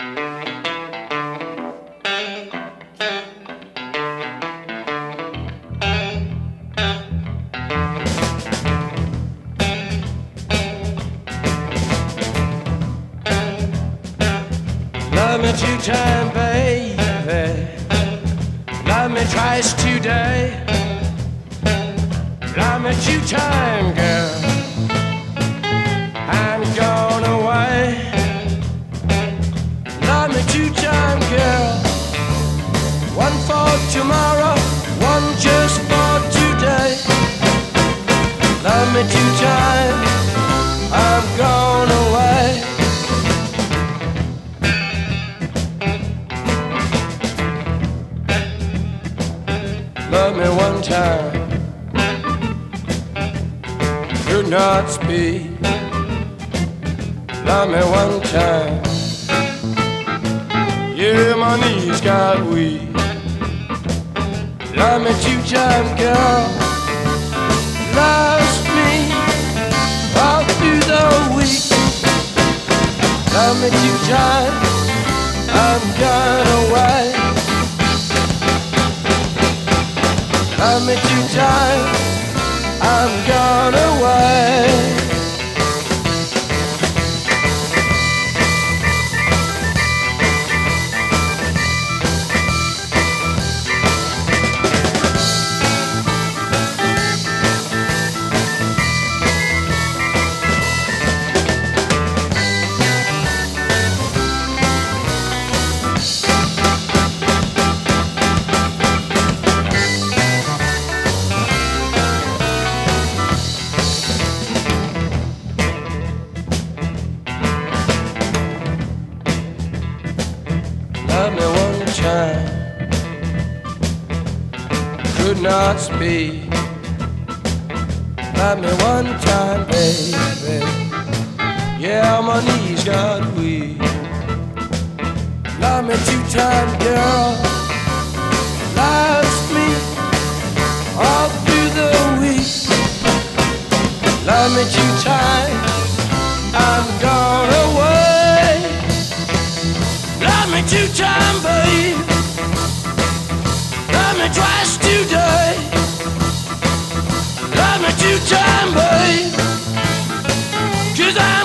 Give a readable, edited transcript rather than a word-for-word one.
Love me two-time, baby. Love me twice today. Love me two-time, girl. I'm gone away. Love me two-time, girl. One for tomorrow, one just for today. Love me two-time, I'm gone away. Love me one time, could not speak. Love me one time, yeah, my knees got weak. Love me two-time, girl. Lost me all through the week. Love me two-time, I'm gone away. Love me two-time, I'm gone away. Love me one time, could not speak. Love me one time, baby. Yeah, my knees got weak. Love me two-time, girl. Lost me all through the week. Love me two-time, I'm gone away. Love me two-time, babe. Love me twice today. Love me two-time, babe. 'Cause I'm